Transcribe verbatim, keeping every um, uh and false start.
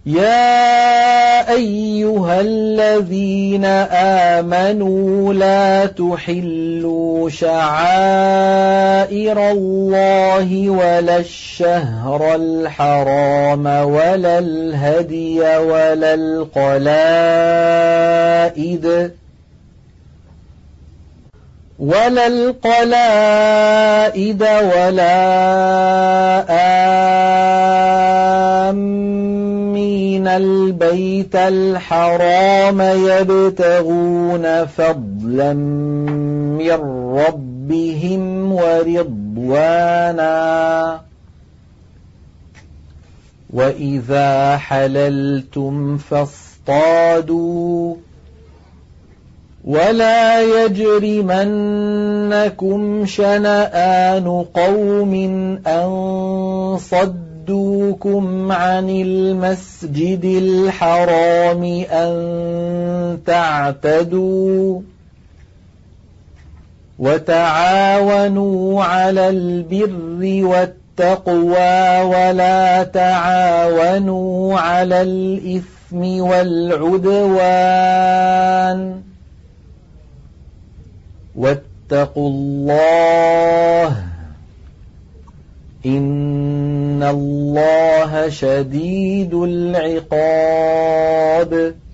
يَا أَيُّهَا الَّذِينَ آمَنُوا لَا تُحِلُّوا شَعَائِرَ اللَّهِ وَلَا الشَّهْرَ الْحَرَامَ وَلَا الْهَدْيَ وَلَا الْقَلَائِدَ ولا القلائد ولا آمين البيت الحرام يبتغون فضلا من ربهم ورضوانا وإذا حللتم فاصطادوا ولا يجرمنكم شنآن قوم أن صدوكم عن المسجد الحرام أن تعتدوا وتعاونوا على البر والتقوى ولا تعاونوا على الإثم والعدوان واتقوا الله إن الله شديد العقاب